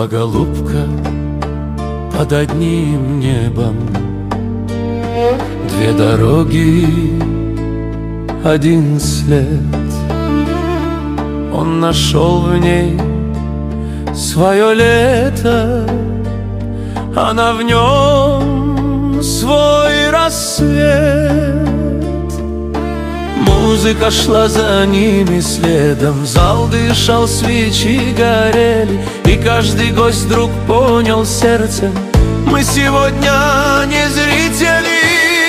Два голубка под одним небом, две дороги, один след. Он нашел в ней свое лето, она в нем свой рассвет. Музыка шла за ними следом, зал дышал, свечи горели, и каждый гость вдруг понял сердцем: мы сегодня не зрители,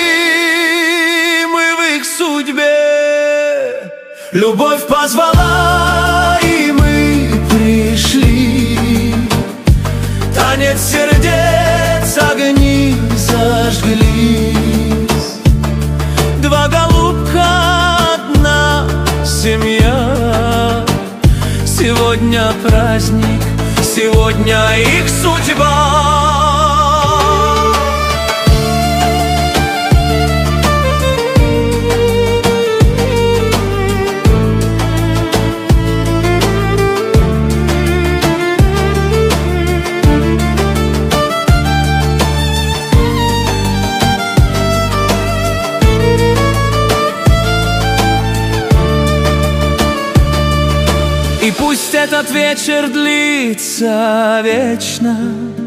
мы в их судьбе. Любовь позвала, и мы пришли, танец сердец, огни зажглись. Два голубка, одна семья. Сегодня праздник, сегодня их судьба. И пусть этот вечер длится вечно,